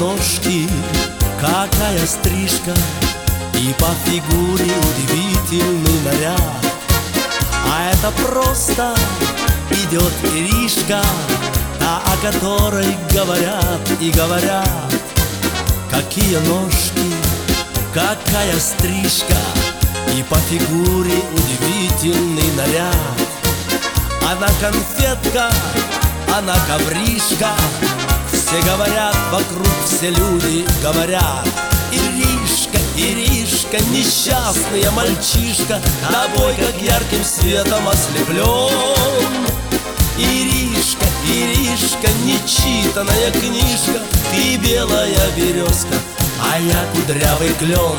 ножки, какая стрижка, и по фигуре удивительный наряд. А это просто идет Иришка, та, о которой говорят и говорят. Какие ножки, какая стрижка, и по фигуре удивительный наряд. Она конфетка, она ковришка, все говорят вокруг, все люди говорят. Иришка, Иришка, несчастная мальчишка, тобой как ярким светом ослеплен. Иришка, Иришка, нечитанная книжка, ты белая березка, а я кудрявый клен.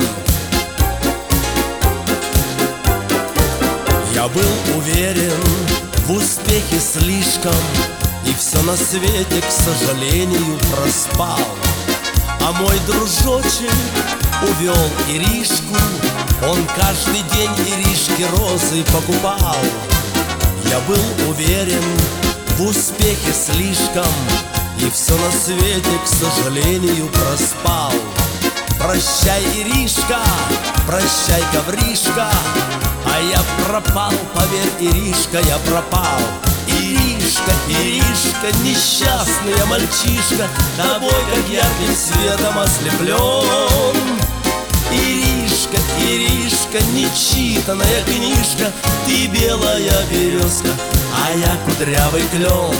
Я был уверен в успехе слишком, и все на свете, к сожалению, проспал. А мой дружочек увел Иришку, он каждый день Иришке розы покупал. Я был уверен в успехе слишком, и все на свете, к сожалению, проспал. Прощай, Иришка, прощай, ковришка, а я пропал, поверь, Иришка, я пропал. Иришка, Иришка, несчастная мальчишка, тобой как ярким светом ослеплен. Иришка, Иришка, нечитанная книжка, ты белая березка, а я кудрявый клен.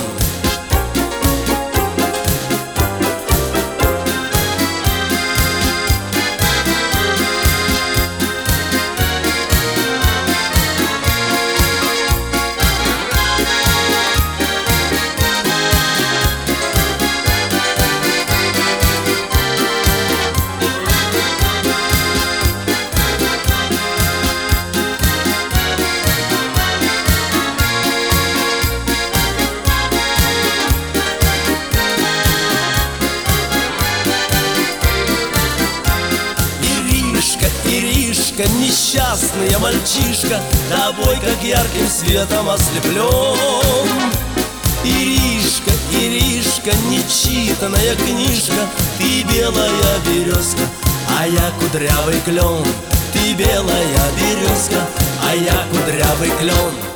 Иришка, несчастная мальчишка, тобой как ярким светом ослеплен. Иришка, Иришка, нечитанная книжка, ты белая березка, а я кудрявый клен. Ты белая березка, а я кудрявый клен.